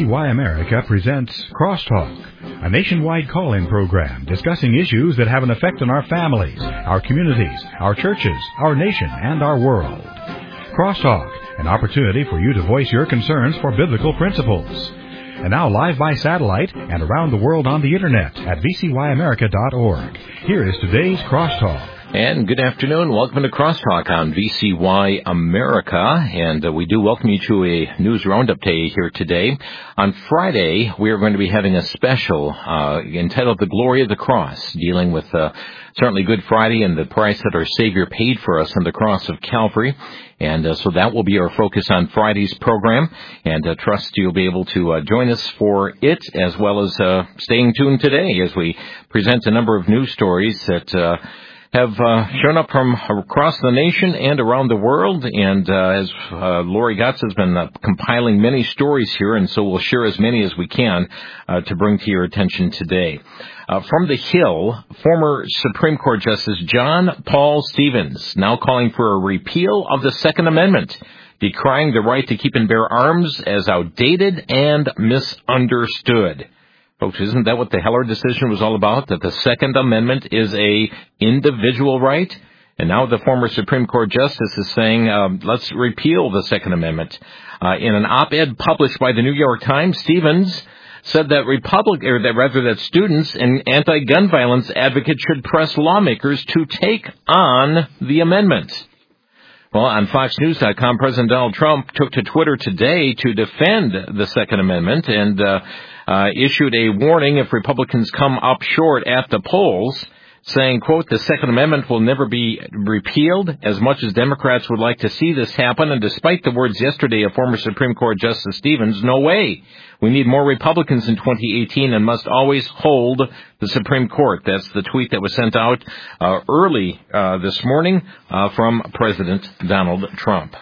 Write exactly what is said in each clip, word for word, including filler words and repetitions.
Y America presents Crosstalk, a nationwide call-in program discussing issues that have an effect on our families, our communities, our churches, our nation, and our world. Crosstalk, an opportunity for you to voice your concerns for biblical principles. And now live by satellite and around the world on the Internet at v c y america dot org. Here is today's Crosstalk. And good afternoon. Welcome to Crosstalk on V C Y America. And uh, we do welcome you to a news roundup day here today. On Friday, we are going to be having a special uh, entitled The Glory of the Cross, dealing with uh, certainly Good Friday and the price that our Savior paid for us on the cross of Calvary. And uh, so that will be our focus on Friday's program. And uh, trust you'll be able to uh, join us for it, as well as uh, staying tuned today as we present a number of news stories that uh, have uh, shown up from across the nation and around the world. And uh, as uh, Lori Gotts has been uh, compiling many stories here, and so we'll share as many as we can uh, to bring to your attention today. Uh, from the Hill, former Supreme Court Justice John Paul Stevens now calling for a repeal of the Second Amendment, decrying the right to keep and bear arms as outdated and misunderstood. Folks, isn't that what the Heller decision was all about? That the Second Amendment is a individual right? And now the former Supreme Court Justice is saying, um, let's repeal the Second Amendment. Uh, in an op-ed published by the New York Times, Stevens said that Republic, or that rather that students and anti-gun violence advocates should press lawmakers to take on the amendment. Well, on Fox News dot com, President Donald Trump took to Twitter today to defend the Second Amendment and uh, uh, issued a warning if Republicans come up short at the polls, saying, quote, the Second Amendment will never be repealed as much as Democrats would like to see this happen. And despite the words yesterday of former Supreme Court Justice Stevens, no way. We need more Republicans in twenty eighteen and must always hold the Supreme Court. That's the tweet that was sent out uh, early uh, this morning uh, from President Donald Trump.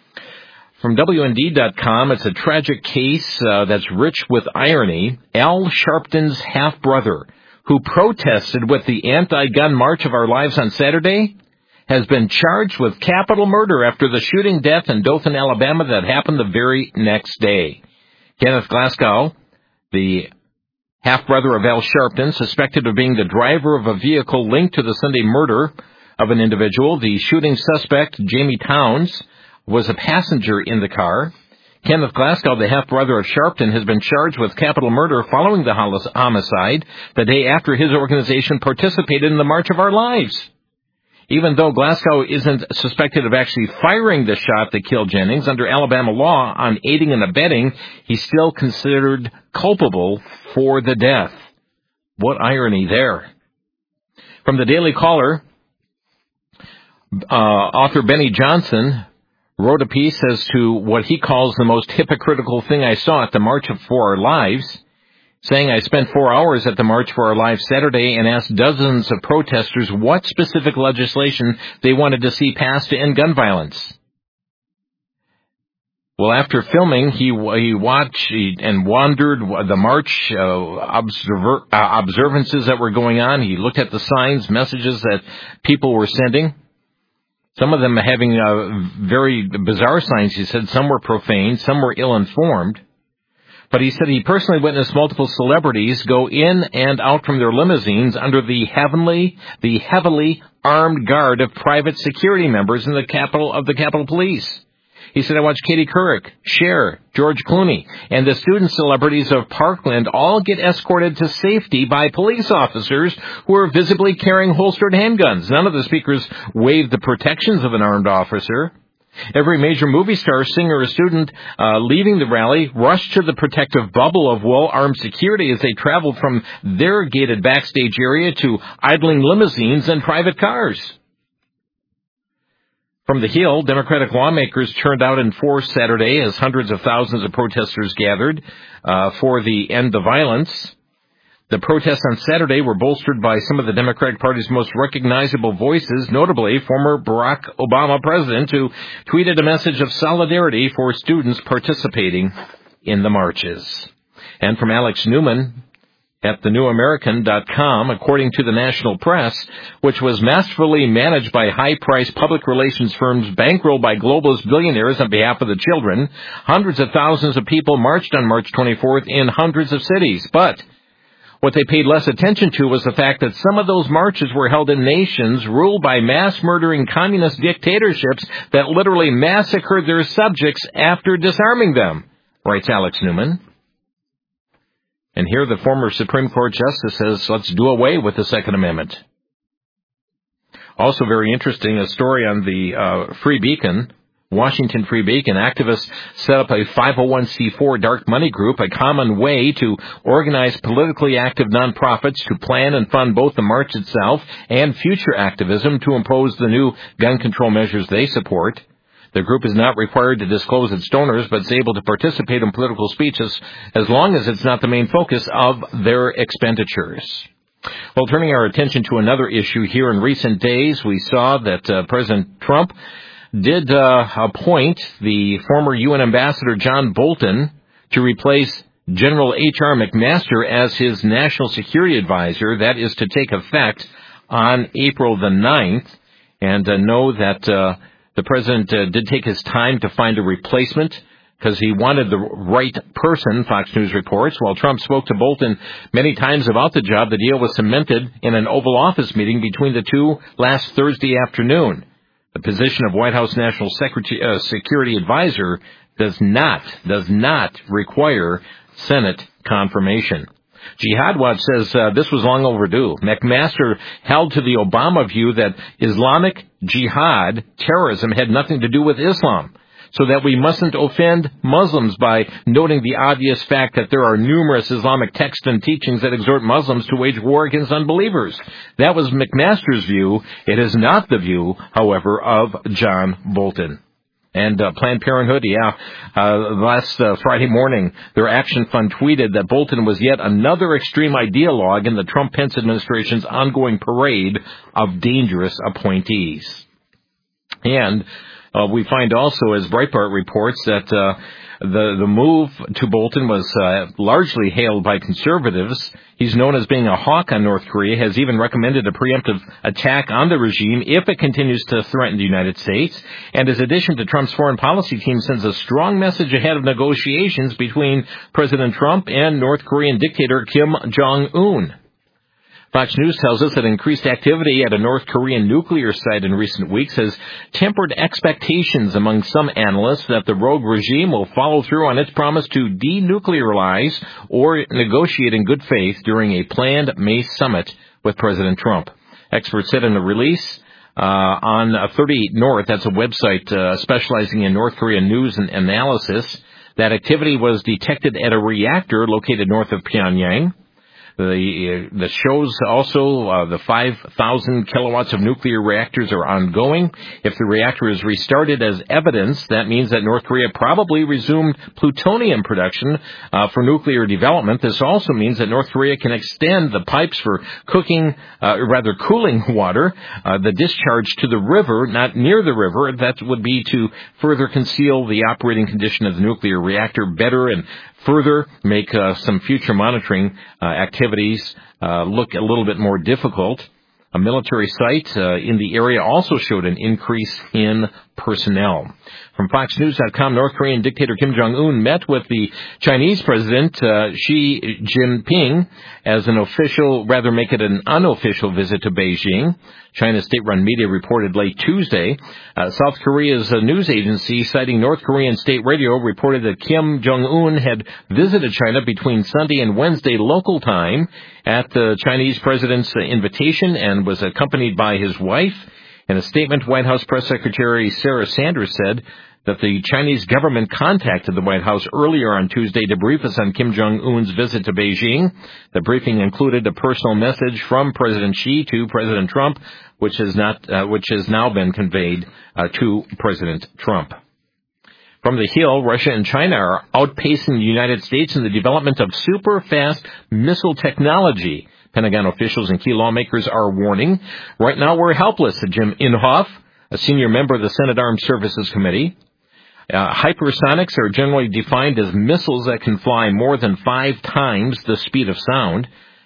From W N D dot com, it's a tragic case uh, that's rich with irony. Al Sharpton's half-brother, who protested with the anti-gun March of Our Lives on Saturday, has been charged with capital murder after the shooting death in Dothan, Alabama that happened the very next day. Kenneth Glasgow, the half-brother of Al Sharpton, suspected of being the driver of a vehicle linked to the Sunday murder of an individual. The shooting suspect, Jamie Towns, was a passenger in the car. Kenneth Glasgow, the half-brother of Sharpton, has been charged with capital murder following the homicide the day after his organization participated in the March of Our Lives. Even though Glasgow isn't suspected of actually firing the shot that killed Jennings, under Alabama law on aiding and abetting, he's still considered culpable for the death. What irony there. From the Daily Caller, uh, author Benny Johnson wrote a piece as to what he calls the most hypocritical thing I saw at the March for Our Lives, saying, I spent four hours at the March for Our Lives Saturday and asked dozens of protesters what specific legislation they wanted to see passed to end gun violence. Well, after filming, he he watched and wandered the march uh, observer, uh, observances that were going on. He looked at the signs, messages that people were sending. Some of them having uh, very bizarre signs. He said some were profane, some were ill-informed. But he said he personally witnessed multiple celebrities go in and out from their limousines under the heavenly, the heavily armed guard of private security members in the Capitol of the Capitol Police. He said, I watched Katie Couric, Cher, George Clooney, and the student celebrities of Parkland all get escorted to safety by police officers who are visibly carrying holstered handguns. None of the speakers waived the protections of an armed officer. Every major movie star, singer, or student uh, leaving the rally rushed to the protective bubble of well-armed security as they traveled from their gated backstage area to idling limousines and private cars. From the Hill, Democratic lawmakers turned out in force Saturday as hundreds of thousands of protesters gathered uh, for the end the violence. The protests on Saturday were bolstered by some of the Democratic Party's most recognizable voices, notably former Barack Obama president, who tweeted a message of solidarity for students participating in the marches. And from Alex Newman, at the new american dot com, according to the national press, which was masterfully managed by high-priced public relations firms bankrolled by globalist billionaires on behalf of the children. Hundreds of thousands of people marched on March twenty-fourth in hundreds of cities. But what they paid less attention to was the fact that some of those marches were held in nations ruled by mass-murdering communist dictatorships that literally massacred their subjects after disarming them, writes Alex Newman. And here the former Supreme Court Justice says, let's do away with the Second Amendment. Also very interesting, a story on the uh, Free Beacon, Washington Free Beacon. Activists set up a five oh one c four dark money group, a common way to organize politically active nonprofits to plan and fund both the march itself and future activism to impose the new gun control measures they support. The group is not required to disclose its donors, but is able to participate in political speeches as long as it's not the main focus of their expenditures. Well, turning our attention to another issue here in recent days, we saw that uh, President Trump did uh, appoint the former U N Ambassador John Bolton to replace General H R McMaster as his national security advisor. That is to take effect on April the ninth. And uh, know that uh, the president uh, did take his time to find a replacement because he wanted the right person, Fox News reports. While Trump spoke to Bolton many times about the job, the deal was cemented in an Oval Office meeting between the two last Thursday afternoon. The position of White House National Secretary, uh, Security Advisor does not, does not require Senate confirmation. Jihad Watch says uh, this was long overdue. McMaster held to the Obama view that Islamic jihad, terrorism, had nothing to do with Islam, so that we mustn't offend Muslims by noting the obvious fact that there are numerous Islamic texts and teachings that exhort Muslims to wage war against unbelievers. That was McMaster's view. It is not the view, however, of John Bolton. And uh, Planned Parenthood, yeah, uh, last uh, Friday morning, their Action Fund tweeted that Bolton was yet another extreme ideologue in the Trump-Pence administration's ongoing parade of dangerous appointees. And uh, we find also, as Breitbart reports, that uh, the, the move to Bolton was uh, largely hailed by conservatives. He's known as being a hawk on North Korea, has even recommended a preemptive attack on the regime if it continues to threaten the United States. And his addition to Trump's foreign policy team sends a strong message ahead of negotiations between President Trump and North Korean dictator Kim Jong-un. Fox News tells us that increased activity at a North Korean nuclear site in recent weeks has tempered expectations among some analysts that the rogue regime will follow through on its promise to denuclearize or negotiate in good faith during a planned May summit with President Trump. Experts said in a release uh, on thirty-eight North, that's a website uh, specializing in North Korean news and analysis, that activity was detected at a reactor located north of Pyongyang. The, the shows also uh, the five thousand kilowatts of nuclear reactors are ongoing. If the reactor is restarted as evidence, that means that North Korea probably resumed plutonium production uh, for nuclear development. This also means that North Korea can extend the pipes for cooking, uh, rather cooling water, uh, the discharge to the river, not near the river. That would be to further conceal the operating condition of the nuclear reactor better and further make uh, some future monitoring uh, activities uh, look a little bit more difficult. A military site uh, in the area also showed an increase in personnel. From Fox News dot com, North Korean dictator Kim Jong-un met with the Chinese president uh, Xi Jinping as an official, rather make it an unofficial visit to Beijing. China's state-run media reported late Tuesday. Uh, South Korea's uh, news agency, citing North Korean state radio, reported that Kim Jong-un had visited China between Sunday and Wednesday local time at the Chinese president's uh, invitation and was accompanied by his wife. In a statement, White House Press Secretary Sarah Sanders said that the Chinese government contacted the White House earlier on Tuesday to brief us on Kim Jong-un's visit to Beijing. The briefing included a personal message from President Xi to President Trump, which has not, uh, which has now been conveyed uh, to President Trump. From the Hill, Russia and China are outpacing the United States in the development of super-fast missile technology. Pentagon officials and key lawmakers are warning. Right now we're helpless, said Jim Inhofe, a senior member of the Senate Armed Services Committee. Uh, hypersonics are generally defined as missiles that can fly more than five times the speed of sound.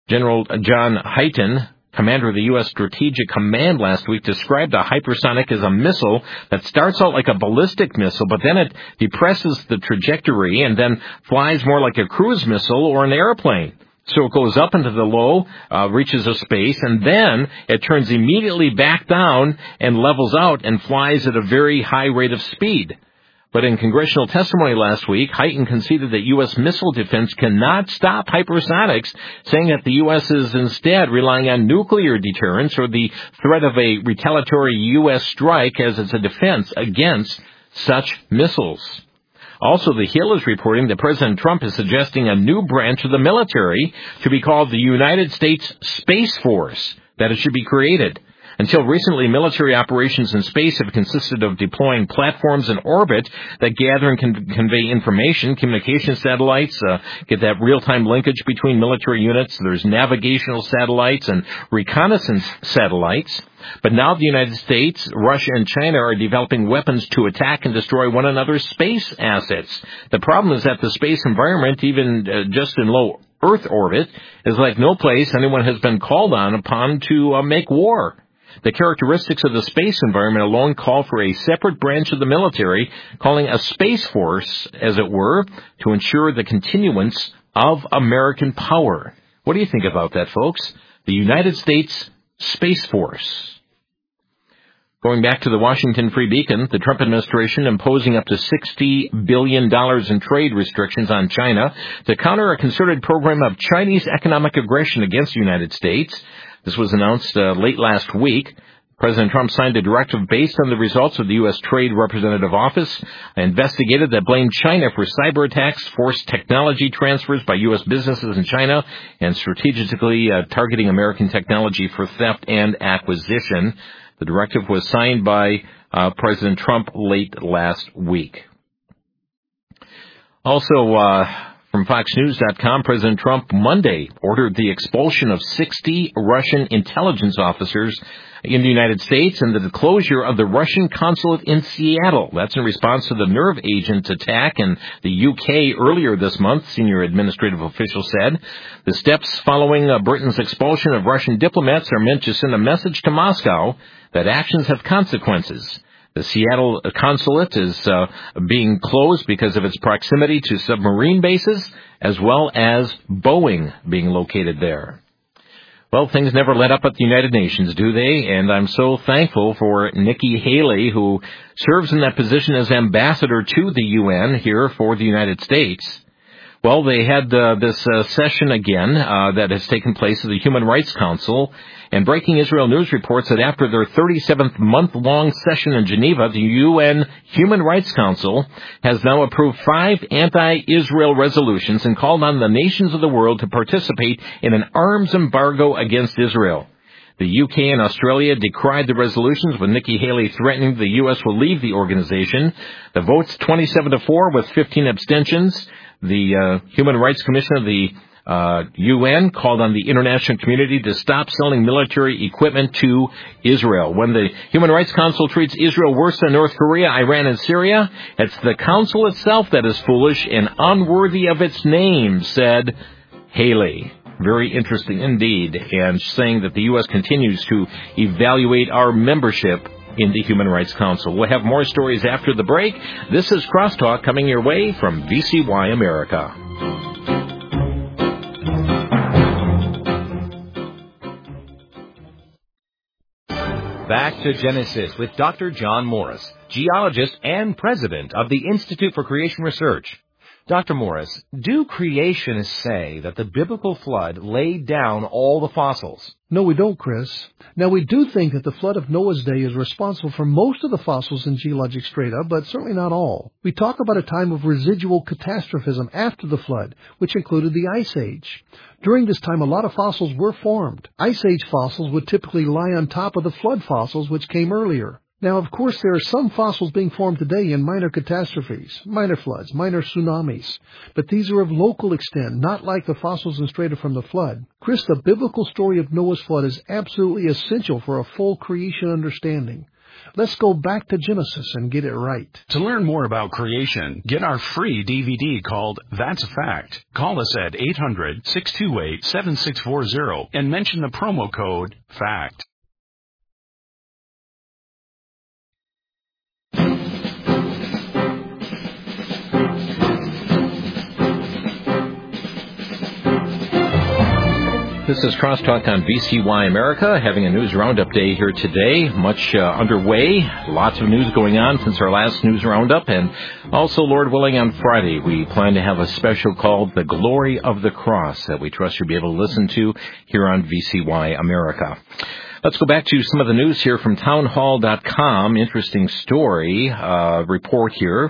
General John Hyten, commander of the U S. Strategic Command last week, described a hypersonic as a missile that starts out like a ballistic missile, but then it depresses the trajectory and then flies more like a cruise missile or an airplane. So it goes up into the low, uh, reaches a space, and then it turns immediately back down and levels out and flies at a very high rate of speed. But in congressional testimony last week, Hyten conceded that U S missile defense cannot stop hypersonics, saying that the U S is instead relying on nuclear deterrence or the threat of a retaliatory U S strike as it's a defense against such missiles. Also, The Hill is reporting that President Trump is suggesting a new branch of the military to be called the United States Space Force, that it should be created. Until recently, military operations in space have consisted of deploying platforms in orbit that gather and can convey information, communication satellites, uh, get that real-time linkage between military units. There's navigational satellites and reconnaissance satellites. But now the United States, Russia, and China are developing weapons to attack and destroy one another's space assets. The problem is that the space environment, even uh, just in low Earth orbit, is like no place anyone has been called on upon to uh, make war. The characteristics of the space environment alone call for a separate branch of the military, calling a space force, as it were, to ensure the continuance of American power. What do you think about that, folks? The United States Space Force. Going back to the Washington Free Beacon, the Trump administration imposing up to sixty billion dollars in trade restrictions on China to counter a concerted program of Chinese economic aggression against the United States. This was announced uh, late last week. President Trump signed a directive based on the results of the U S. Trade Representative Office investigated that blamed China for cyber attacks, forced technology transfers by U S businesses in China, and strategically uh, targeting American technology for theft and acquisition. The directive was signed by uh, President Trump late last week. Also, uh, from Fox News dot com, President Trump Monday ordered the expulsion of sixty Russian intelligence officers in the United States and the closure of the Russian consulate in Seattle. That's in response to the nerve agent attack in the U K earlier this month, senior administrative officials said. The steps following uh, Britain's expulsion of Russian diplomats are meant to send a message to Moscow that actions have consequences. The Seattle consulate is uh, being closed because of its proximity to submarine bases, as well as Boeing being located there. Well, things never let up at the United Nations, do they? And I'm so thankful for Nikki Haley, who serves in that position as ambassador to the U N here for the United States. Well, they had uh, this uh, session again uh, that has taken place at the Human Rights Council, and Breaking Israel News reports that after their thirty-seventh month-long session in Geneva, the U N Human Rights Council has now approved five anti-Israel resolutions and called on the nations of the world to participate in an arms embargo against Israel. The U K and Australia decried the resolutions, with Nikki Haley threatening the U S will leave the organization. The vote's twenty-seven to four with fifteen abstentions. The uh, Human Rights Commission of the uh, U N called on the international community to stop selling military equipment to Israel. When the Human Rights Council treats Israel worse than North Korea, Iran, and Syria, it's the council itself that is foolish and unworthy of its name, said Haley. Very interesting indeed, and saying that the U S continues to evaluate our membership in the Human Rights Council. We'll have more stories after the break. This is Crosstalk coming your way from V C Y America. Back to Genesis with Doctor John Morris, geologist and president of the Institute for Creation Research. Doctor Morris, do creationists say that the biblical flood laid down all the fossils? No, we don't, Chris. Now, we do think that the flood of Noah's day is responsible for most of the fossils in geologic strata, but certainly not all. We talk about a time of residual catastrophism after the flood, which included the Ice Age. During this time, a lot of fossils were formed. Ice Age fossils would typically lie on top of the flood fossils, which came earlier. Now, of course, there are some fossils being formed today in minor catastrophes, minor floods, minor tsunamis. But these are of local extent, not like the fossils in strata from the flood. Chris, the biblical story of Noah's flood is absolutely essential for a full creation understanding. Let's go back to Genesis and get it right. To learn more about creation, get our free D V D called That's a Fact. Call us at eight hundred, six two eight, seven six four zero and mention the promo code FACT. This is Crosstalk on V C Y America, having a news roundup day here today. Much uh, underway, lots of news going on since our last news roundup, and also, Lord willing, on Friday we plan to have a special called The Glory of the Cross that we trust you'll be able to listen to here on V C Y America. Let's go back to some of the news here from townhall dot com. Interesting story, uh, report here.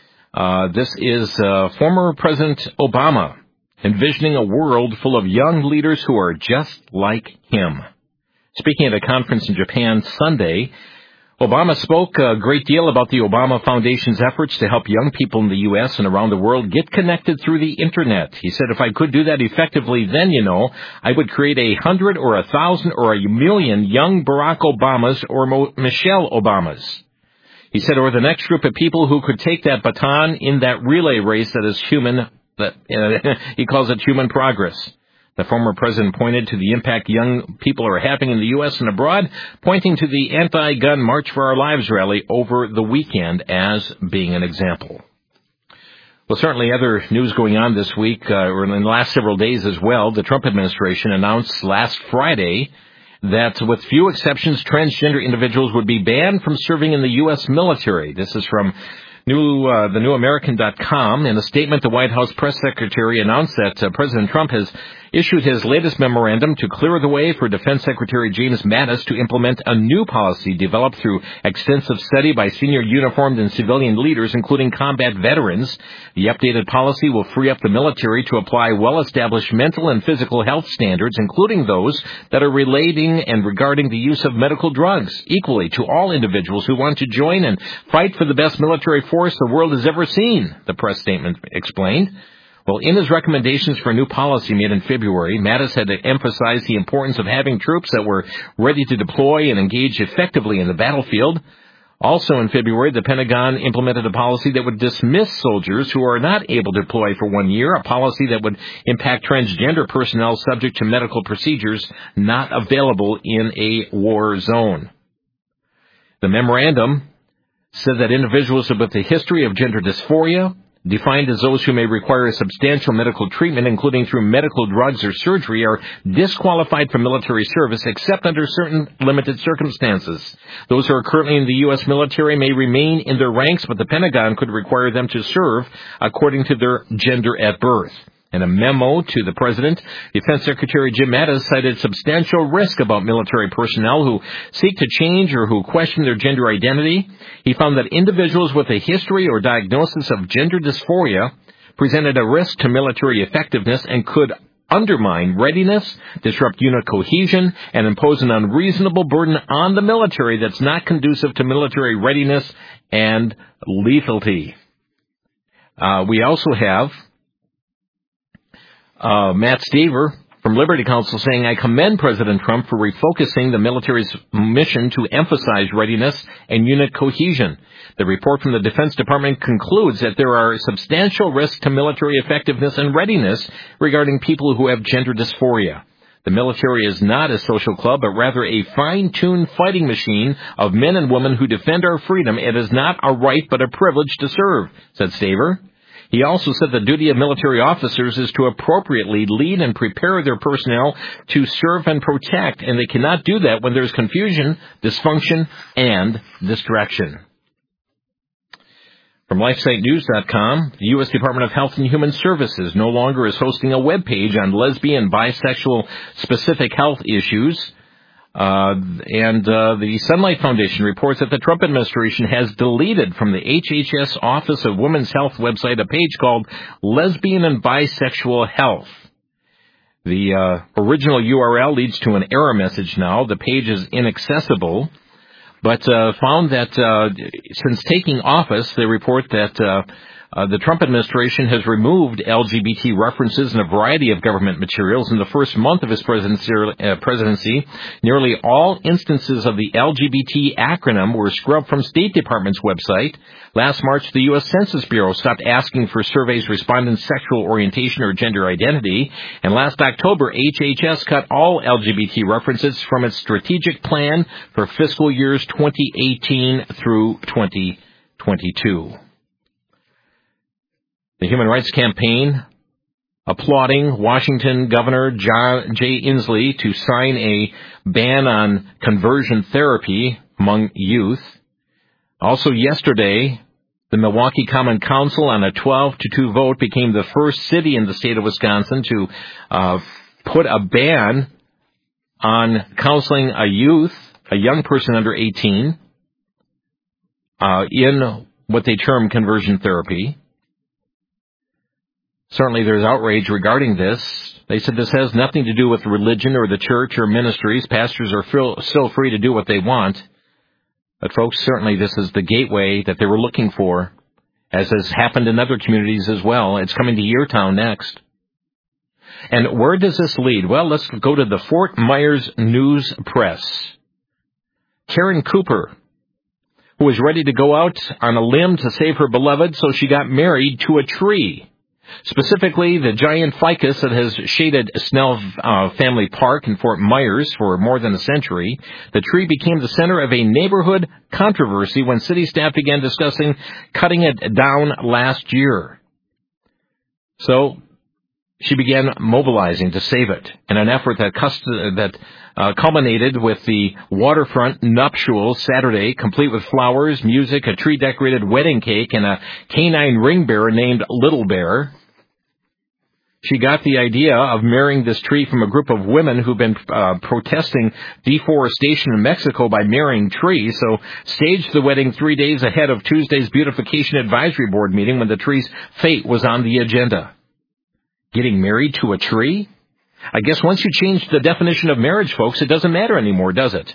Uh, this is uh, former President Obama envisioning a world full of young leaders who are just like him. Speaking at a conference in Japan Sunday, Obama spoke a great deal about the Obama Foundation's efforts to help young people in the U S and around the world get connected through the Internet. He said, if I could do that effectively, then, you know, I would create a hundred or a thousand or a million young Barack Obamas or Mo- Michelle Obamas. He said, or the next group of people who could take that baton in that relay race that is human. That uh, he calls it human progress. The former president pointed to the impact young people are having in the U S and abroad, pointing to the anti-gun March for Our Lives rally over the weekend as being an example. Well, certainly other news going on this week, uh, or in the last several days as well. The Trump administration announced last Friday that with few exceptions, transgender individuals would be banned from serving in the U S military. This is from New, uh, the New American dot com. In a statement, the White House press secretary announced that uh, President Trump has issued his latest memorandum to clear the way for Defense Secretary James Mattis to implement a new policy developed through extensive study by senior uniformed and civilian leaders, including combat veterans. The updated policy will free up the military to apply well-established mental and physical health standards, including those that are relating and regarding the use of medical drugs, equally to all individuals who want to join and fight for the best military force the world has ever seen, the press statement explained. Well, in his recommendations for a new policy made in February, Mattis had emphasized the importance of having troops that were ready to deploy and engage effectively in the battlefield. Also in February, the Pentagon implemented a policy that would dismiss soldiers who are not able to deploy for one year, a policy that would impact transgender personnel subject to medical procedures not available in a war zone. The memorandum said that individuals with a history of gender dysphoria, defined as those who may require substantial medical treatment, including through medical drugs or surgery, are disqualified from military service except under certain limited circumstances. Those who are currently in the U S military may remain in their ranks, but the Pentagon could require them to serve according to their gender at birth. In a memo to the President, Defense Secretary Jim Mattis cited substantial risk about military personnel who seek to change or who question their gender identity. He found that individuals with a history or diagnosis of gender dysphoria presented a risk to military effectiveness and could undermine readiness, disrupt unit cohesion, and impose an unreasonable burden on the military that's not conducive to military readiness and lethality. Uh, we also have Uh, Matt Staver from Liberty Counsel saying, I commend President Trump for refocusing the military's mission to emphasize readiness and unit cohesion. The report from the Defense Department concludes that there are substantial risks to military effectiveness and readiness regarding people who have gender dysphoria. The military is not a social club, but rather a fine-tuned fighting machine of men and women who defend our freedom. It is not a right but a privilege to serve, said Staver. He also said the duty of military officers is to appropriately lead and prepare their personnel to serve and protect, and they cannot do that when there's confusion, dysfunction, and distraction. From LifeSite News dot com, the U S Department of Health and Human Services no longer is hosting a web page on lesbian, bisexual, specific health issues. Uh, and uh, the Sunlight Foundation reports that the Trump administration has deleted from the H H S Office of Women's Health website a page called Lesbian and Bisexual Health. The uh, original U R L leads to an error message now. The page is inaccessible, but uh, found that uh, since taking office, they report that uh, Uh, the Trump administration has removed L G B T references in a variety of government materials. In the first month of his presidency, uh, presidency, nearly all instances of the L G B T acronym were scrubbed from State Department's website. Last March, the U S Census Bureau stopped asking for surveys respondents' sexual orientation or gender identity. And last October, H H S cut all L G B T references from its strategic plan for fiscal years twenty eighteen through twenty twenty-two. The Human Rights Campaign applauding Washington Governor John Jay Inslee to sign a ban on conversion therapy among youth. Also yesterday, the Milwaukee Common Council on a twelve to two vote became the first city in the state of Wisconsin to uh, put a ban on counseling a youth, a young person under eighteen, uh, in what they term conversion therapy. Certainly there's outrage regarding this. They said this has nothing to do with religion or the church or ministries. Pastors are still free to do what they want. But folks, certainly this is the gateway that they were looking for, as has happened in other communities as well. It's coming to your town next. And where does this lead? Well, let's go to the Fort Myers News Press. Karen Cooper, who was ready to go out on a limb to save her beloved, so she got married to a tree. Specifically, the giant ficus that has shaded Snell uh, Family Park in Fort Myers for more than a century. The tree became the center of a neighborhood controversy when city staff began discussing cutting it down last year. So she began mobilizing to save it in an effort that, cust- that uh, culminated with the waterfront nuptials Saturday, complete with flowers, music, a tree-decorated wedding cake, and a canine ring bearer named Little Bear. She got the idea of marrying this tree from a group of women who've been uh, protesting deforestation in Mexico by marrying trees, so staged the wedding three days ahead of Tuesday's Beautification Advisory Board meeting when the tree's fate was on the agenda. Getting married to a tree? I guess once you change the definition of marriage, folks, it doesn't matter anymore, does it?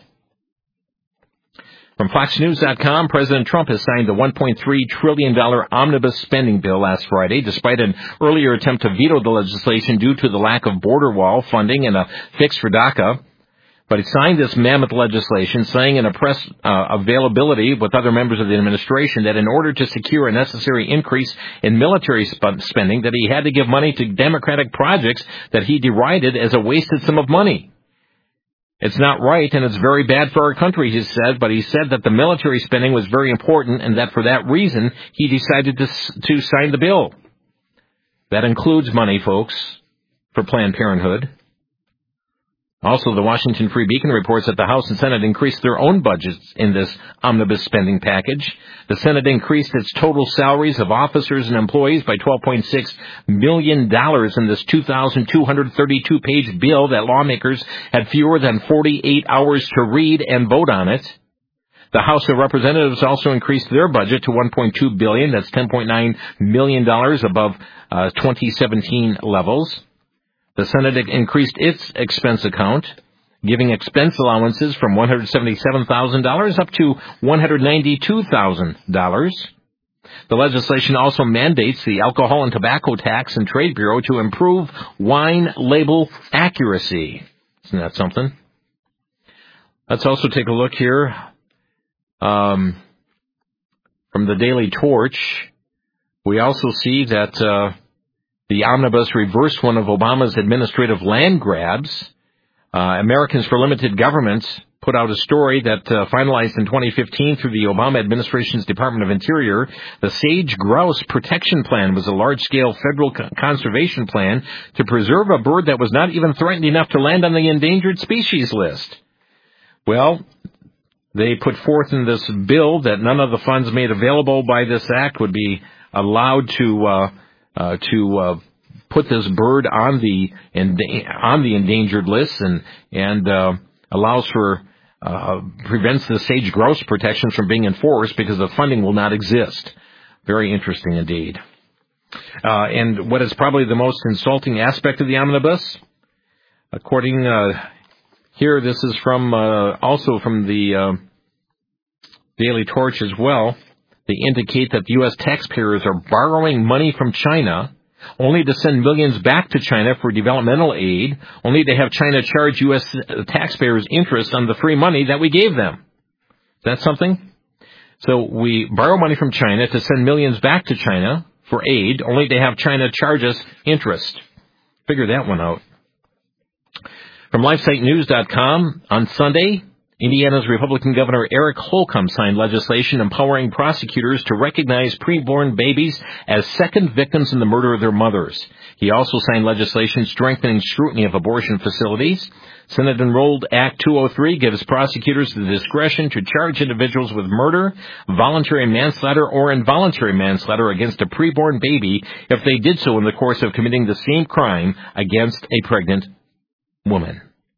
From Fox News dot com, President Trump has signed the one point three trillion dollars omnibus spending bill last Friday, despite an earlier attempt to veto the legislation due to the lack of border wall funding and a fix for DACA. But he signed this mammoth legislation, saying in a press uh, availability with other members of the administration that in order to secure a necessary increase in military sp- spending, that he had to give money to Democratic projects that he derided as a wasted sum of money. It's not right, and it's very bad for our country, he said, but he said that the military spending was very important and that for that reason he decided to, to sign the bill. That includes money, folks, for Planned Parenthood. Also, the Washington Free Beacon reports that the House and Senate increased their own budgets in this omnibus spending package. The Senate increased its total salaries of officers and employees by twelve point six million dollars in this two thousand two hundred thirty-two page bill that lawmakers had fewer than forty-eight hours to read and vote on it. The House of Representatives also increased their budget to one point two billion dollars. That's ten point nine million dollars above uh, twenty seventeen levels. The Senate increased its expense account, giving expense allowances from one hundred seventy-seven thousand dollars up to one hundred ninety-two thousand dollars. The legislation also mandates the Alcohol and Tobacco Tax and Trade Bureau to improve wine label accuracy. Isn't that something? Let's also take a look here um, from the Daily Torch. We also see that Uh, The omnibus reversed one of Obama's administrative land grabs. Uh, Americans for Limited Government put out a story that uh, finalized in twenty fifteen through the Obama administration's Department of Interior. The Sage Grouse Protection Plan was a large-scale federal co- conservation plan to preserve a bird that was not even threatened enough to land on the endangered species list. Well, they put forth in this bill that none of the funds made available by this act would be allowed to uh, Uh, to uh, put this bird on the enda- on the endangered list, and and uh, allows for uh, prevents the sage grouse protection from being enforced because the funding will not exist. Very interesting indeed. Uh, and what is probably the most insulting aspect of the omnibus, according uh, here, this is from uh, also from the uh, Daily Torch as well. They indicate that the U S taxpayers are borrowing money from China, only to send millions back to China for developmental aid, only to have China charge U S taxpayers interest on the free money that we gave them. Is that something? So we borrow money from China to send millions back to China for aid, only to have China charge us interest. Figure that one out. From LifeSite News dot com, on Sunday, Indiana's Republican Governor Eric Holcomb signed legislation empowering prosecutors to recognize preborn babies as second victims in the murder of their mothers. He also signed legislation strengthening scrutiny of abortion facilities. Senate Enrolled Act two oh three gives prosecutors the discretion to charge individuals with murder, voluntary manslaughter, or involuntary manslaughter against a preborn baby if they did so in the course of committing the same crime against a pregnant woman.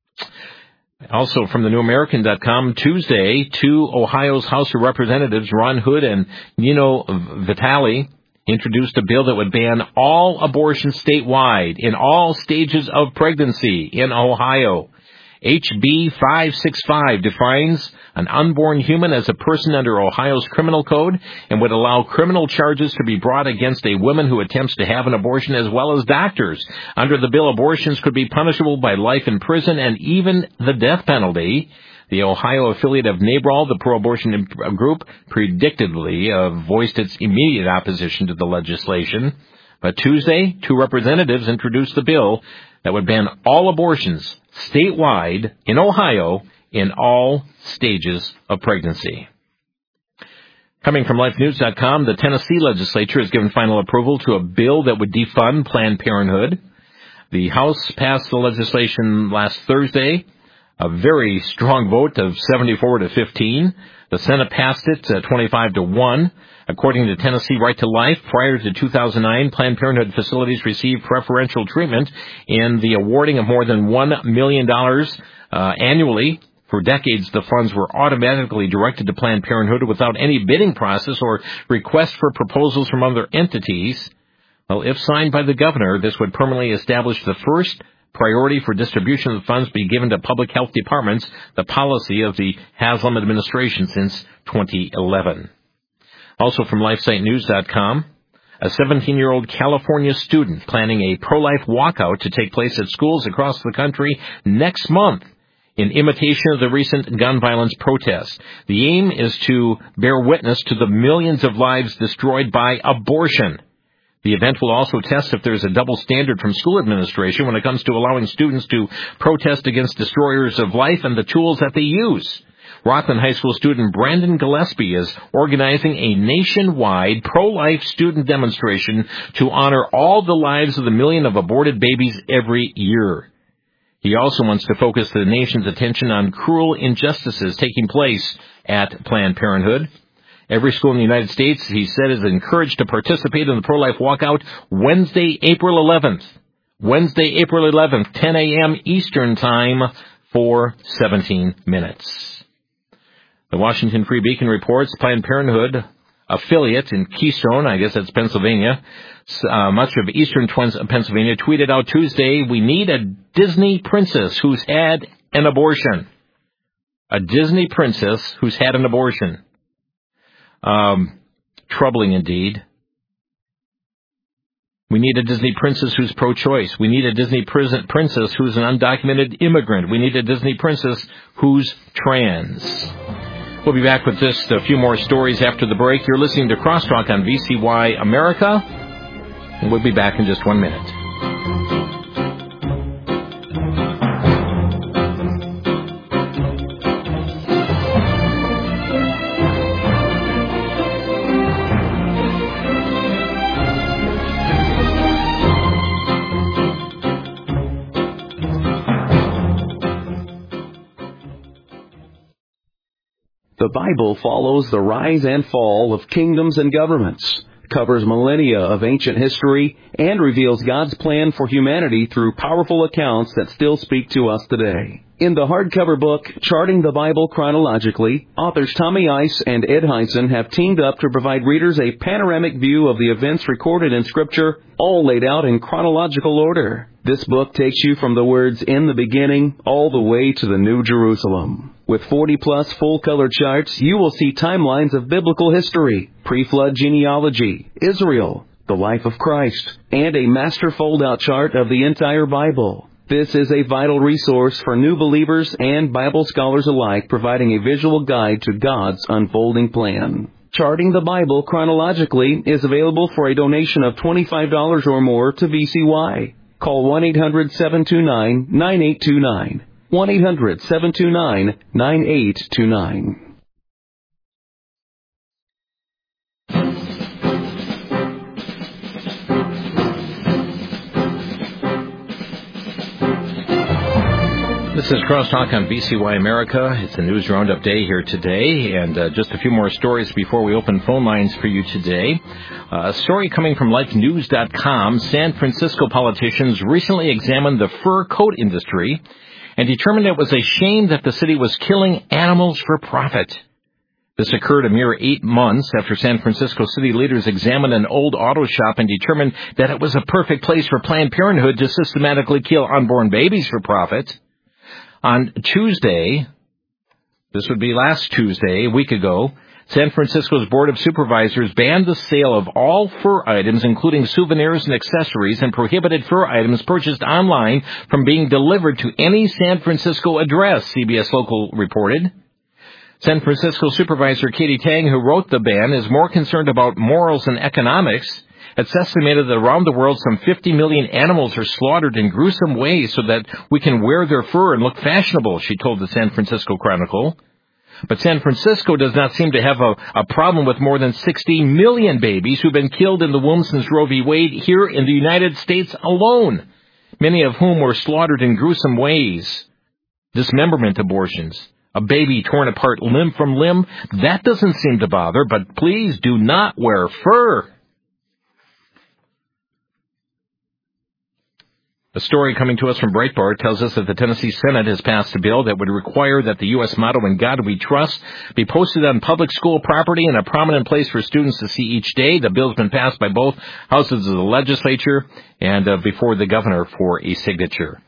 Also from the New American dot com, Tuesday, two Ohio's House of Representatives, Ron Hood and Nino Vitale, introduced a bill that would ban all abortions statewide in all stages of pregnancy in Ohio. H B five sixty-five defines an unborn human as a person under Ohio's criminal code and would allow criminal charges to be brought against a woman who attempts to have an abortion as well as doctors. Under the bill, abortions could be punishable by life in prison and even the death penalty. The Ohio affiliate of NABRAL, the pro-abortion group, predictably uh, voiced its immediate opposition to the legislation. But Tuesday, two representatives introduced the bill that would ban all abortions statewide in Ohio in all stages of pregnancy. Coming from Life News dot com, the Tennessee legislature has given final approval to a bill that would defund Planned Parenthood. The House passed the legislation last Thursday, a very strong vote of seventy-four to fifteen. The Senate passed it uh, twenty-five to one. According to Tennessee Right to Life, prior to two thousand nine, Planned Parenthood facilities received preferential treatment in the awarding of more than one million dollars uh, annually. For decades, the funds were automatically directed to Planned Parenthood without any bidding process or request for proposals from other entities. Well, if signed by the governor, this would permanently establish the first priority for distribution of the funds be given to public health departments, the policy of the Haslam administration since twenty eleven. Also from LifeSite News dot com, a seventeen-year-old California student planning a pro-life walkout to take place at schools across the country next month in imitation of the recent gun violence protests. The aim is to bear witness to the millions of lives destroyed by abortion. The event will also test if there's a double standard from school administration when it comes to allowing students to protest against destroyers of life and the tools that they use. Rockland High School student Brandon Gillespie is organizing a nationwide pro-life student demonstration to honor all the lives of the million of aborted babies every year. He also wants to focus the nation's attention on cruel injustices taking place at Planned Parenthood. Every school in the United States, he said, is encouraged to participate in the pro-life walkout Wednesday, April eleventh. Wednesday, April eleventh, ten a.m. Eastern Time for seventeen minutes. The Washington Free Beacon reports Planned Parenthood affiliate in Keystone, I guess that's Pennsylvania, uh, much of eastern Pennsylvania, tweeted out Tuesday, "We need a Disney princess who's had an abortion." A Disney princess who's had an abortion. Um, troubling indeed. We need a Disney princess who's pro-choice. We need a Disney princess who's an undocumented immigrant. We need a Disney princess who's trans. We'll be back with just a few more stories after the break. You're listening to Crosstalk on V C Y America, and we'll be back in just one minute. The Bible follows the rise and fall of kingdoms and governments, covers millennia of ancient history, and reveals God's plan for humanity through powerful accounts that still speak to us today. In the hardcover book, Charting the Bible Chronologically, authors Tommy Ice and Ed Heinzen have teamed up to provide readers a panoramic view of the events recorded in Scripture, all laid out in chronological order. This book takes you from the words, "in the beginning," all the way to the New Jerusalem. With forty-plus full-color charts, you will see timelines of biblical history, pre-flood genealogy, Israel, the life of Christ, and a master fold-out chart of the entire Bible. This is a vital resource for new believers and Bible scholars alike, providing a visual guide to God's unfolding plan. Charting the Bible chronologically is available for a donation of twenty-five dollars or more to V C Y. Call one eight hundred seven two nine nine eight two nine. one eight hundred seven two nine nine eight two nine. This is Crosstalk on V C Y America. It's a news roundup day here today, and uh, just a few more stories before we open phone lines for you today. Uh, a story coming from Like News dot com. San Francisco politicians recently examined the fur coat industry and determined it was a shame that the city was killing animals for profit. This occurred a mere eight months after San Francisco city leaders examined an old auto shop and determined that it was a perfect place for Planned Parenthood to systematically kill unborn babies for profit. On Tuesday, this would be last Tuesday, a week ago, San Francisco's Board of Supervisors banned the sale of all fur items, including souvenirs and accessories, and prohibited fur items purchased online from being delivered to any San Francisco address, C B S Local reported. San Francisco Supervisor Katie Tang, who wrote the ban, is more concerned about morals and economics. It's estimated that around the world some fifty million animals are slaughtered in gruesome ways so that we can wear their fur and look fashionable, she told the San Francisco Chronicle. But San Francisco does not seem to have a, a problem with more than sixty million babies who've been killed in the womb since Roe v. Wade here in the United States alone, many of whom were slaughtered in gruesome ways. Dismemberment abortions, a baby torn apart limb from limb, that doesn't seem to bother, but please do not wear fur. A story coming to us from Breitbart tells us that the Tennessee Senate has passed a bill that would require that the U S motto, "In God We Trust," be posted on public school property in a prominent place for students to see each day. The bill's been passed by both houses of the legislature and uh, before the governor for a signature.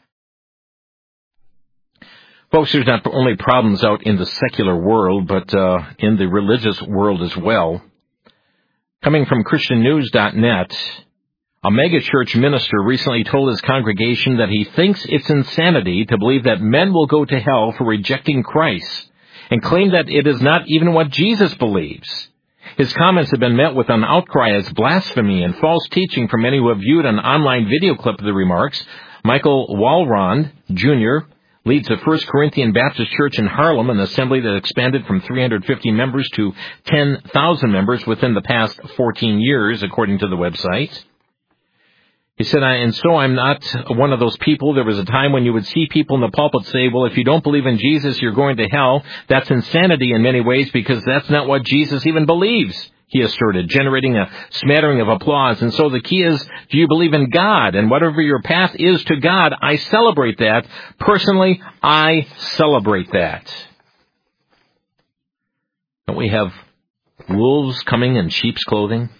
Folks, there's not only problems out in the secular world, but uh, in the religious world as well. Coming from Christian News dot net, a megachurch minister recently told his congregation that he thinks it's insanity to believe that men will go to hell for rejecting Christ, and claimed that it is not even what Jesus believes. His comments have been met with an outcry as blasphemy and false teaching from many who have viewed an online video clip of the remarks. Michael Walrond, Junior, leads the First Corinthian Baptist Church in Harlem, an assembly that expanded from three hundred fifty members to ten thousand members within the past fourteen years, according to the website. He said, and so I'm not one of those people. There was a time when you would see people in the pulpit say, well, if you don't believe in Jesus, you're going to hell. That's insanity in many ways because that's not what Jesus even believes, he asserted, generating a smattering of applause. And so the key is, do you believe in God? And whatever your path is to God, I celebrate that. Personally, I celebrate that. Don't we have wolves coming in sheep's clothing?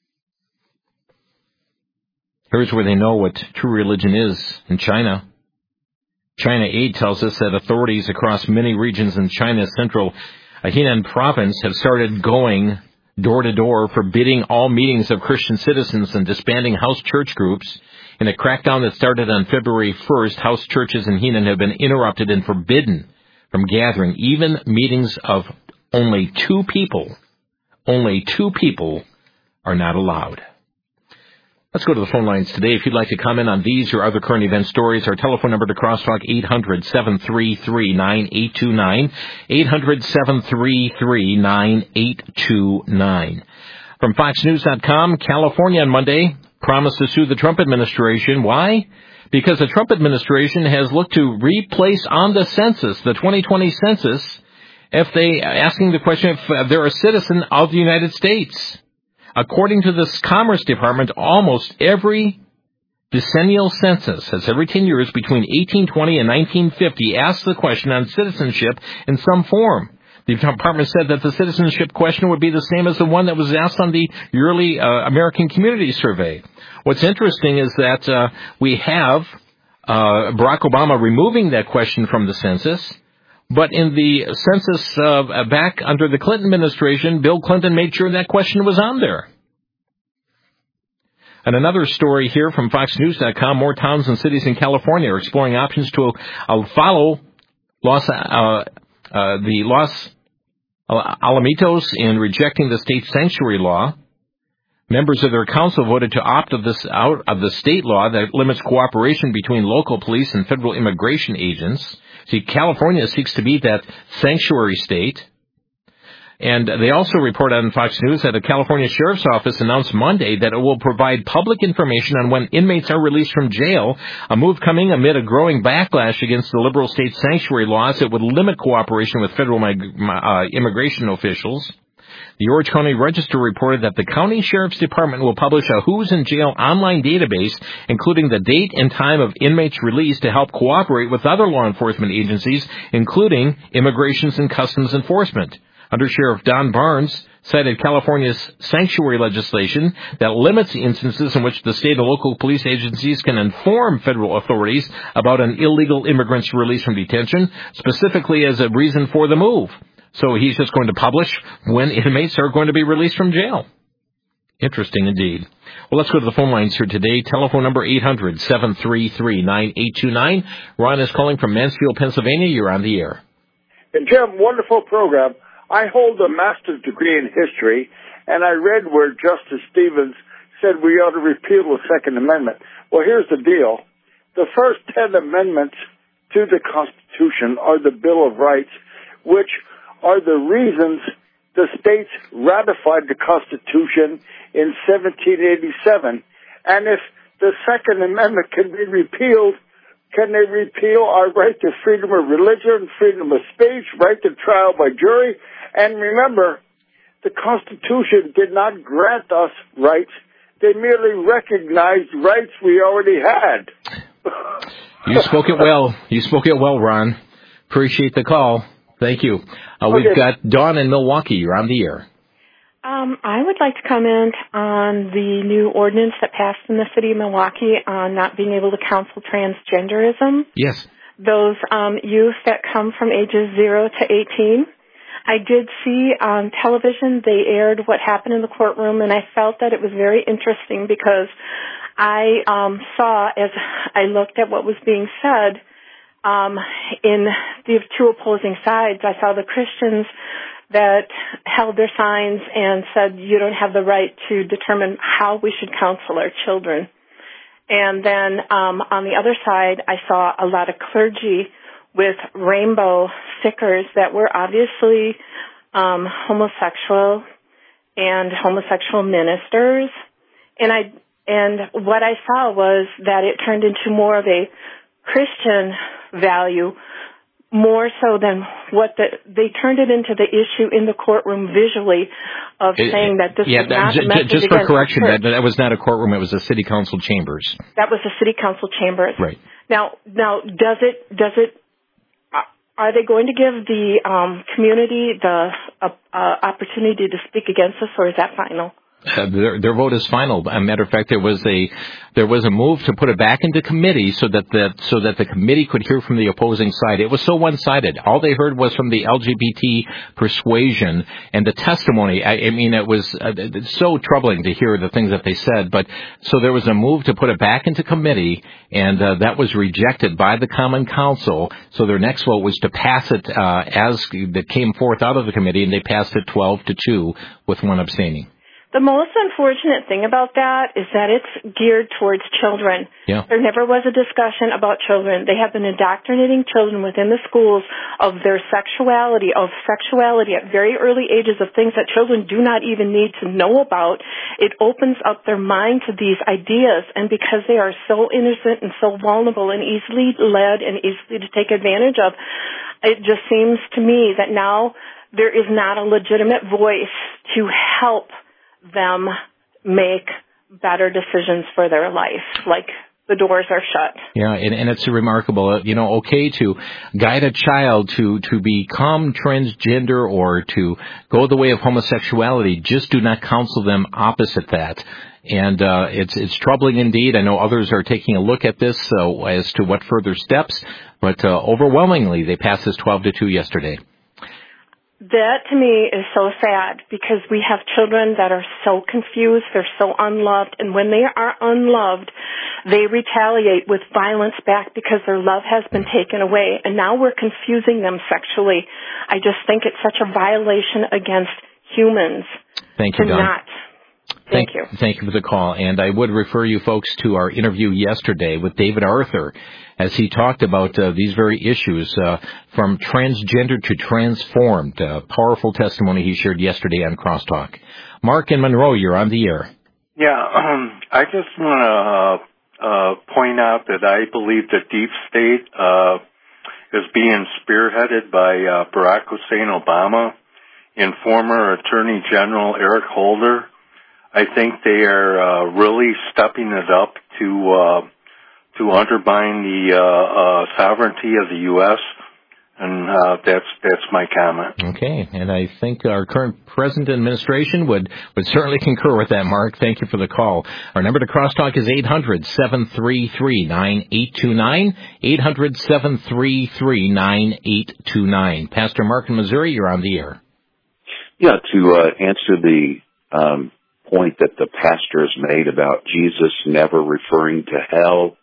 Here's where they know what true religion is in China. China Aid tells us that authorities across many regions in China's central Henan province have started going door to door, forbidding all meetings of Christian citizens and disbanding house church groups. In a crackdown that started on February first, house churches in Henan have been interrupted and forbidden from gathering. Even meetings of only two people, only two people are not allowed. Let's go to the phone lines today. If you'd like to comment on these or other current event stories, our telephone number to Crosstalk, eight hundred seven three three nine eight two nine, eight hundred seven three three nine eight two nine. From Fox News dot com, California on Monday promised to sue the Trump administration. Why? Because the Trump administration has looked to replace on the census, the twenty twenty census, if they asking the question if they're a citizen of the United States. According to the Commerce Department, almost every decennial census, that's every ten years between eighteen twenty and nineteen fifty, asks the question on citizenship in some form. The department said that the citizenship question would be the same as the one that was asked on the yearly uh, American Community Survey. What's interesting is that uh, we have uh, Barack Obama removing that question from the census, But in the census uh, back under the Clinton administration, Bill Clinton made sure that question was on there. And another story here from Fox News dot com, more towns and cities in California are exploring options to uh, follow Los, uh, uh, the Los Alamitos in rejecting the state sanctuary law. Members of their council voted to opt of this, out of the state law that limits cooperation between local police and federal immigration agents. See, California seeks to be that sanctuary state. And they also report on Fox News that the California Sheriff's Office announced Monday that it will provide public information on when inmates are released from jail, a move coming amid a growing backlash against the liberal state sanctuary laws that would limit cooperation with federal uh, immigration officials. The Orange County Register reported that the county sheriff's department will publish a Who's in Jail online database, including the date and time of inmates released to help cooperate with other law enforcement agencies, including Immigrations and Customs Enforcement. Under Sheriff Don Barnes cited California's sanctuary legislation that limits the instances in which the state and local police agencies can inform federal authorities about an illegal immigrant's release from detention, specifically as a reason for the move. So he's just going to publish when inmates are going to be released from jail. Interesting indeed. Well, let's go to the phone lines here today. Telephone number eight hundred, seven three three, nine eight two nine. Ron is calling from Mansfield, Pennsylvania. You're on the air. And Jim, wonderful program. I hold a master's degree in history, and I read where Justice Stevens said we ought to repeal the Second Amendment. Well, here's the deal. The first ten amendments to the Constitution are the Bill of Rights, which are the reasons the states ratified the Constitution in seventeen eighty-seven. And if the Second Amendment can be repealed, can they repeal our right to freedom of religion, freedom of speech, right to trial by jury? And remember, the Constitution did not grant us rights. They merely recognized rights we already had. You spoke it well. You spoke it well, Ron. Appreciate the call. Thank you. Uh, okay. We've got Dawn in Milwaukee. You're on the air. Um, I would like to comment on the new ordinance that passed in the city of Milwaukee on not being able to counsel transgenderism. Yes. Those um, youth that come from ages zero to eighteen. I did see on television they aired what happened in the courtroom, and I felt that it was very interesting because I um, saw, as I looked at what was being said, um, in the two opposing sides, I saw the Christians that held their signs and said, you don't have the right to determine how we should counsel our children. And then um, on the other side, I saw a lot of clergy with rainbow stickers that were obviously um, homosexual and homosexual ministers. And I and what I saw was that it turned into more of a Christian value, more so than what the, they turned it into the issue in the courtroom visually of it, saying that this yeah, was not j- a message just for against correction, the church. that, that was not a courtroom, it was a city council chambers. That was the city council chambers. Right. Now, now, does it, does it, are they going to give the um, community the uh, uh, opportunity to speak against us, or is that final? Uh, their, their vote is final. As a matter of fact, there was a there was a move to put it back into committee so that the so that the committee could hear from the opposing side. It was so one-sided. All they heard was from the L G B T persuasion and the testimony. I, I mean, it was uh, it's so troubling to hear the things that they said. But so there was a move to put it back into committee, and uh, that was rejected by the Common Council. So their next vote was to pass it uh, as that came forth out of the committee, and they passed it twelve to two with one abstaining. The most unfortunate thing about that is that it's geared towards children. Yeah. There never was a discussion about children. They have been indoctrinating children within the schools of their sexuality, of sexuality at very early ages, of things that children do not even need to know about. It opens up their mind to these ideas, and because they are so innocent and so vulnerable and easily led and easily to take advantage of, it just seems to me that now there is not a legitimate voice to help them make better decisions for their life, like the doors are shut. Yeah, and, and it's remarkable. Uh, you know, okay to guide a child to, to become transgender or to go the way of homosexuality, just do not counsel them opposite that. And uh, it's it's troubling indeed. I know others are taking a look at this uh, as to what further steps, but uh, overwhelmingly they passed this twelve to two yesterday. That, to me, is so sad because we have children that are so confused, they're so unloved, and when they are unloved, they retaliate with violence back because their love has been taken away, and now we're confusing them sexually. I just think it's such a violation against humans. Thank you, to Dawn. not. Thank, thank you. Thank you for the call, and I would refer you folks to our interview yesterday with David Arthur, as he talked about uh, these very issues, uh, from transgender to transformed. Uh, powerful testimony he shared yesterday on Crosstalk. Mark in Monroe, you're on the air. Yeah, um, I just want to uh, uh, point out that I believe the deep state uh, is being spearheaded by uh, Barack Hussein Obama and former Attorney General Eric Holder. I think they are uh, really stepping it up to uh, to undermine the uh, uh, sovereignty of the U S, and uh, that's that's my comment. Okay, and I think our current president administration would, would certainly concur with that, Mark. Thank you for the call. Our number to Crosstalk is eight hundred, seven three three, nine eight two nine, eight hundred, seven three three, nine eight two nine. Pastor Mark in Missouri, you're on the air. Yeah, to uh, answer the um, point that the pastor has made about Jesus never referring to hell,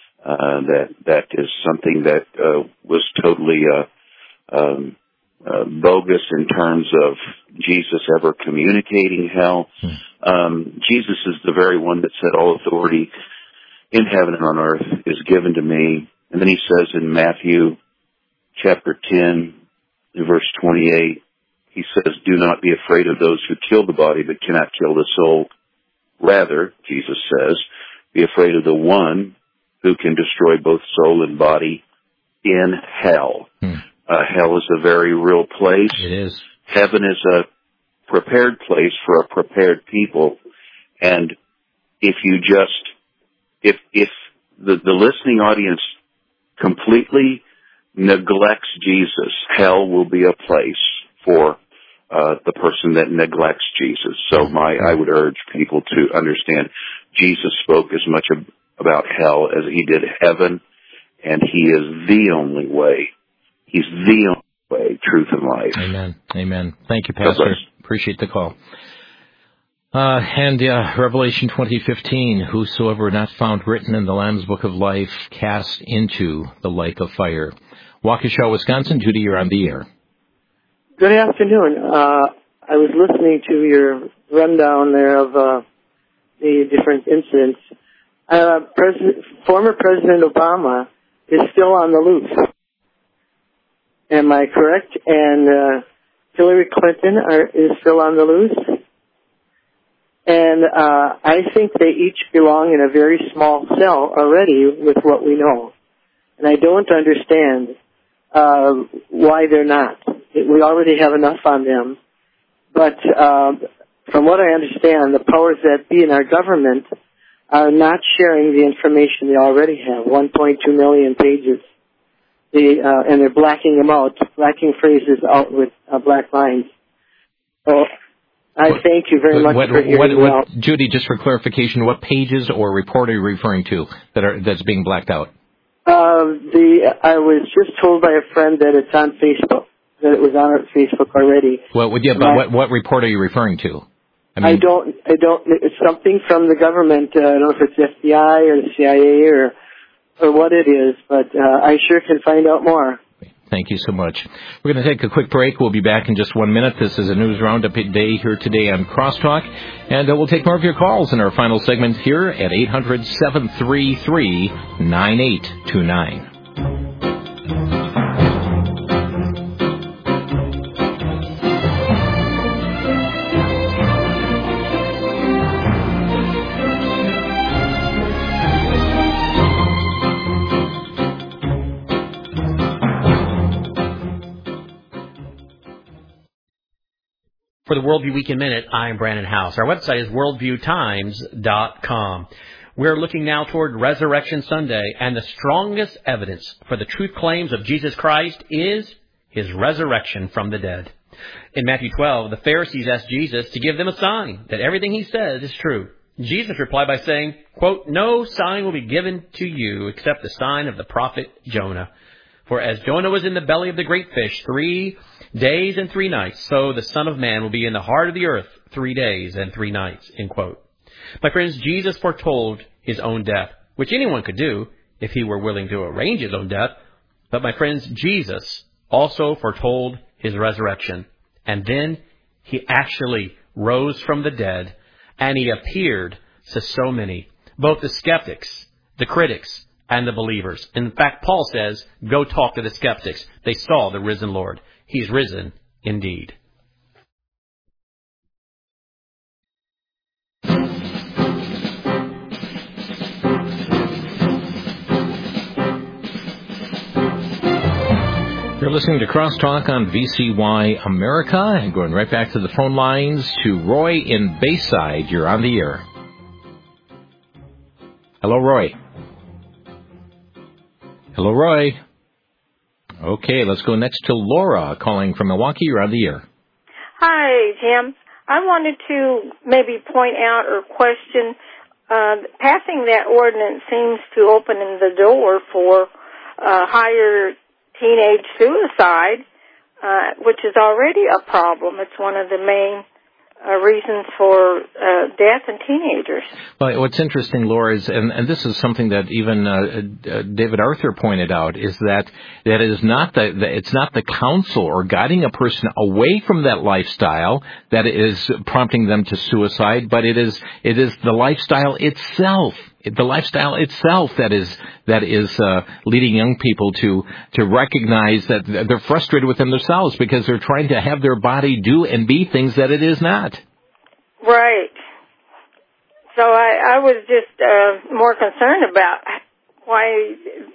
Uh, that that is something that uh, was totally uh, um, uh, bogus in terms of Jesus ever communicating hell. Hmm. Um, Jesus is the very one that said, all authority in heaven and on earth is given to me. And then he says in Matthew chapter ten, verse twenty-eight, he says, do not be afraid of those who kill the body but cannot kill the soul. Rather, Jesus says, be afraid of the one who can destroy both soul and body in hell. Hmm. Uh, hell is a very real place. It is. Heaven is a prepared place for a prepared people. And if you just, if, if the, the listening audience completely neglects Jesus, hell will be a place for uh, the person that neglects Jesus. So my, I would urge people to understand Jesus spoke as much of about hell as he did heaven, and he is the only way. He's the only way, truth, and life. Amen. Amen. Thank you, Pastor. Appreciate the call. Uh, and uh, Revelation twenty fifteen, whosoever not found written in the Lamb's Book of Life, cast into the lake of fire. Waukesha, Wisconsin. Judy, you're on the air. Good afternoon. Uh, I was listening to your rundown there of uh, the different incidents. Uh, President, former President Obama is still on the loose. Am I correct? And uh, Hillary Clinton are, is still on the loose. And uh, I think they each belong in a very small cell already with what we know. And I don't understand uh, why they're not. We already have enough on them. But uh, from what I understand, the powers that be in our government are not sharing the information they already have, one point two million pages. They, uh, and they're blacking them out, blacking phrases out with uh, black lines. So I thank you very much what, for hearing what, me what, out. Judy, just for clarification, what pages or report are you referring to that are that's being blacked out? Uh, the I was just told by a friend that it's on Facebook, that it was on Facebook already. Well, yeah, but what, what report are you referring to? I, mean, I don't, I don't, it's something from the government. Uh, I don't know if it's F B I or the C I A or, or what it is, but uh, I sure can find out more. Thank you so much. We're going to take a quick break. We'll be back in just one minute. This is a News Roundup day here today on Crosstalk, and uh, we'll take more of your calls in our final segment here at eight hundred, seven three three, nine eight two nine. For the Worldview Weekend Minute, I'm Brandon House. Our website is worldview times dot com. We're looking now toward Resurrection Sunday, and the strongest evidence for the truth claims of Jesus Christ is his resurrection from the dead. In Matthew twelve, the Pharisees asked Jesus to give them a sign that everything he says is true. Jesus replied by saying, quote, "No sign will be given to you except the sign of the prophet Jonah. For as Jonah was in the belly of the great fish three days and three nights, so the Son of Man will be in the heart of the earth three days and three nights." End quote. My friends, Jesus foretold his own death, which anyone could do if he were willing to arrange his own death. But my friends, Jesus also foretold his resurrection. And then he actually rose from the dead, and he appeared to so many, both the skeptics, the critics, and the believers. In fact, Paul says, go talk to the skeptics. They saw the risen Lord. He's risen indeed. You're listening to Crosstalk on V C Y America, and going right back to the phone lines to Roy in Bayside. You're on the air. Hello, Roy. Hello, Roy. Okay, let's go next to Laura calling from Milwaukee. You're on the air. Hi, Jim. I wanted to maybe point out or question, uh, passing that ordinance seems to open the door for uh, higher teenage suicide, uh, which is already a problem. It's one of the main uh, reasons for uh, death in teenagers. Well, what's interesting, Laura, is, and, and this is something that even uh, uh, David Arthur pointed out, is that that it is not the, the it's not the counsel or guiding a person away from that lifestyle that is prompting them to suicide, but it is it is the lifestyle itself. The lifestyle itself that is that is uh, leading young people to to recognize that they're frustrated within themselves because they're trying to have their body do and be things that it is not. Right. So I, I was just uh, more concerned about why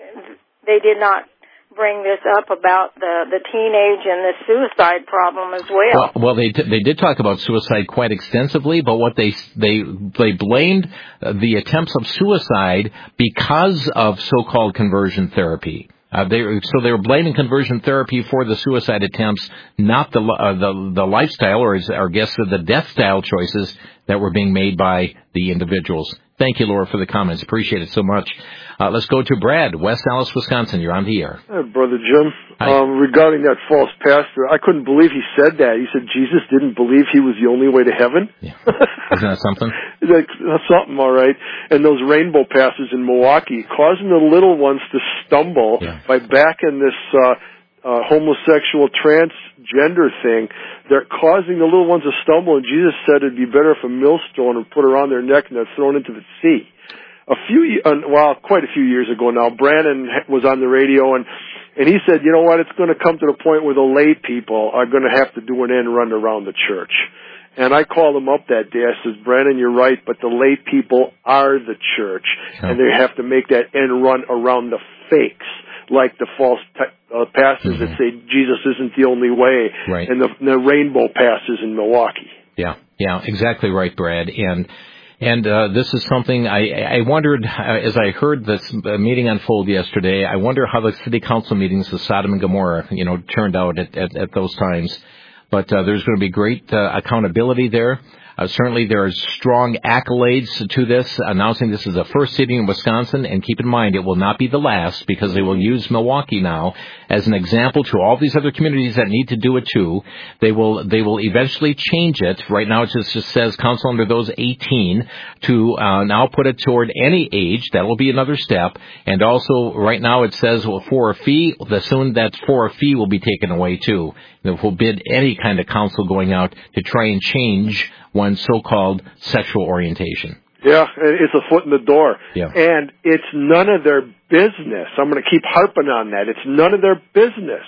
they did not bring this up about the, the teenage and the suicide problem as well. Well, well they t- they did talk about suicide quite extensively, but what they they they blamed the attempts of suicide because of so-called conversion therapy. Uh, they so they were blaming conversion therapy for the suicide attempts, not the uh, the the lifestyle or as our guests said, the death style choices that were being made by the individuals. Thank you, Laura, for the comments. Appreciate it so much. Uh, let's go to Brad, West Allis, Wisconsin. You're on the air. Hi, Brother Jim. Um, regarding that false pastor, I couldn't believe he said that. He said Jesus didn't believe he was the only way to heaven. Yeah. Isn't that something? Like, that's something, all right. And those rainbow pastors in Milwaukee, causing the little ones to stumble yeah. by backing this uh, uh, homosexual transgender thing. They're causing the little ones to stumble, and Jesus said it'd be better if a millstone were put around their neck and they're thrown into the sea. A few, uh, well, quite a few years ago now, Brandon was on the radio, and and he said, you know what, it's going to come to the point where the lay people are going to have to do an end run around the church. And I called him up that day. I said, Brandon, you're right, but the lay people are the church, oh. and they have to make that end run around the fakes, like the false t- uh, pastors mm-hmm. that say Jesus isn't the only way, right. and the, the rainbow pastors in Milwaukee. Yeah, yeah, exactly right, Brad. And And uh, this is something I, I wondered, uh, as I heard this uh, meeting unfold yesterday, I wonder how the city council meetings of Sodom and Gomorrah, you know, turned out at, at, at those times. But uh, there's going to be great uh, accountability there. Uh, certainly there are strong accolades to this, announcing this is the first city in Wisconsin, and keep in mind it will not be the last because they will use Milwaukee now as an example to all these other communities that need to do it too. They will they will eventually change it. Right now it just, just says council under those eighteen to uh, now put it toward any age. That will be another step. And also right now it says well, for a fee, the soon that for a fee will be taken away too. It will bid any kind of council going out to try and change one's so-called sexual orientation. Yeah, it's a foot in the door. Yeah. And it's none of their business. I'm going to keep harping on that. It's none of their business.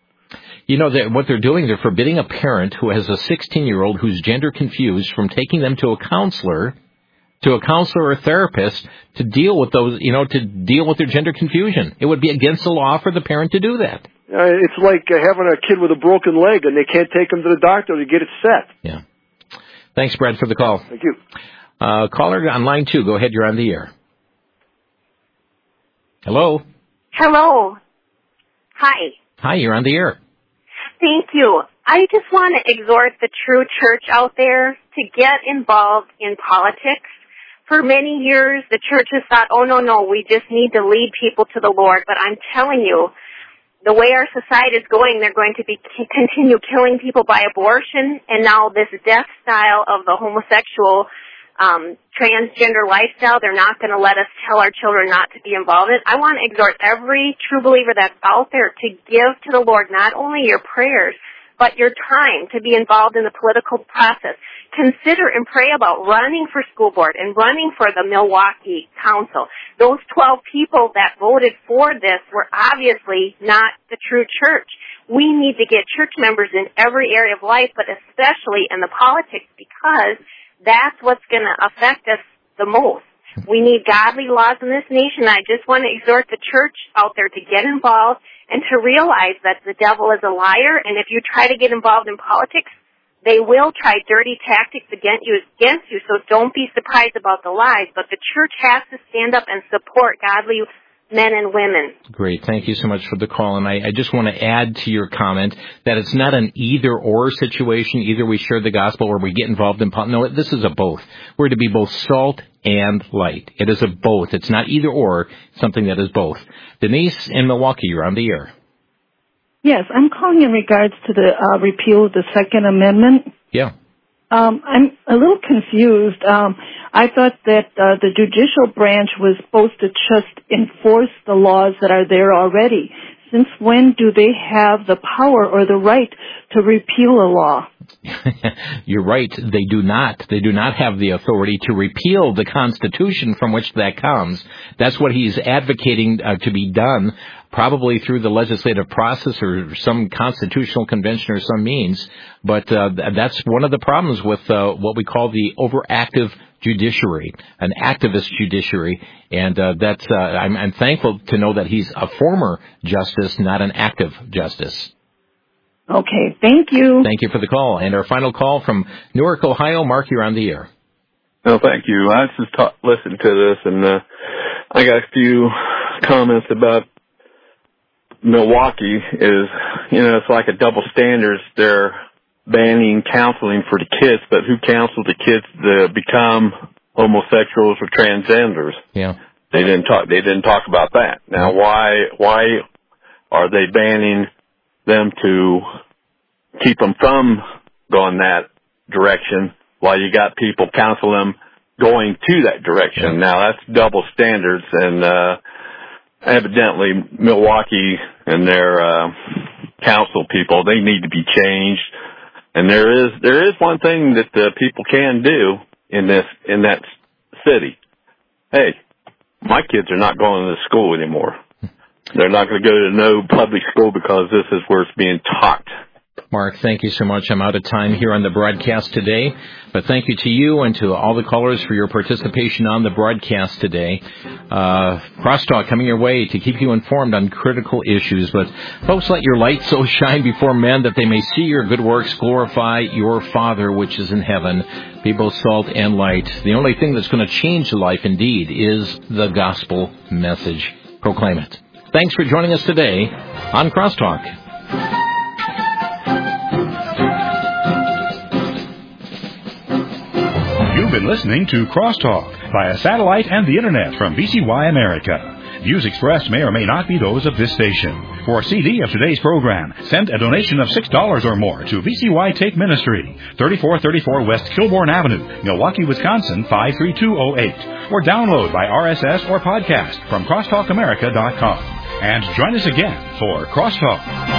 You know, what they're doing, they're forbidding a parent who has a sixteen-year-old who's gender confused from taking them to a counselor, to a counselor or a therapist to deal with those, you know, to deal with their gender confusion. It would be against the law for the parent to do that. Uh, it's like uh, having a kid with a broken leg and they can't take him to the doctor to get it set. Yeah. Thanks, Brad, for the call. Thank you. Uh, caller on line two. Go ahead. You're on the air. Hello. Hello. Hi. Hi, you're on the air. Thank you. I just want to exhort the true church out there to get involved in politics. For many years, the church has thought, oh, no, no, we just need to lead people to the Lord. But I'm telling you, the way our society is going, they're going to be continue killing people by abortion, and now this death style of the homosexual um, transgender lifestyle, they're not going to let us tell our children not to be involved in it. I want to exhort every true believer that's out there to give to the Lord not only your prayers, but your time to be involved in the political process. Consider and pray about running for school board and running for the Milwaukee Council. Those twelve people that voted for this were obviously not the true church. We need to get church members in every area of life, but especially in the politics, because that's what's going to affect us the most. We need godly laws in this nation. I just want to exhort the church out there to get involved and to realize that the devil is a liar, and if you try to get involved in politics, they will try dirty tactics against you, against you, so don't be surprised about the lies. But the church has to stand up and support godly men and women. Great. Thank you so much for the call. And I, I just want to add to your comment that it's not an either-or situation. Either we share the gospel or we get involved in politics. No, this is a both. We're to be both salt and light. It is a both. It's not either-or, something that is both. Denise in Milwaukee, you're on the air. Yes, I'm calling in regards to the uh, repeal of the Second Amendment. Yeah. Um, I'm a little confused. Um, I thought that uh, the judicial branch was supposed to just enforce the laws that are there already. Since when do they have the power or the right to repeal a law? You're right. They do not. They do not have the authority to repeal the Constitution from which that comes. That's what he's advocating uh, to be done, probably through the legislative process or some constitutional convention or some means. But uh, that's one of the problems with uh, what we call the overactive judiciary, an activist judiciary. And uh, that's uh, I'm, I'm thankful to know that he's a former justice, not an active justice. Okay, thank you. Thank you for the call. And our final call from Newark, Ohio. Mark, you're on the air. Oh, thank you. I just ta- listened to this, and uh, I got a few comments about Milwaukee. Is, you know, it's like a double standard. They're banning counseling for the kids, but who counseled the kids to become homosexuals or transgenders? Yeah. They didn't talk, they didn't talk about that. Now, why, why are they banning them to keep them from going that direction while you got people counsel them going to that direction? Yeah. Now, that's double standards, and uh, evidently Milwaukee and their uh, council people, they need to be changed. And there is there is one thing that uh, people can do in this in that city. Hey, my kids are not going to school anymore. They're not going to go to no public school because this is where it's being taught. Mark, thank you so much. I'm out of time here on the broadcast today, but thank you to you and to all the callers for your participation on the broadcast today. Uh, Crosstalk coming your way to keep you informed on critical issues. But folks, let your light so shine before men that they may see your good works, glorify your Father which is in heaven. Be both salt and light. The only thing that's going to change life indeed is the gospel message. Proclaim it. Thanks for joining us today on Crosstalk. You've been listening to Crosstalk via satellite and the Internet from V C Y America. Views expressed may or may not be those of this station. For a C D of today's program, send a donation of six dollars or more to V C Y Take Ministry, thirty-four thirty-four West Kilbourne Avenue, Milwaukee, Wisconsin, five three two oh eight. Or download by R S S or podcast from crosstalk america dot com. And join us again for Crosstalk.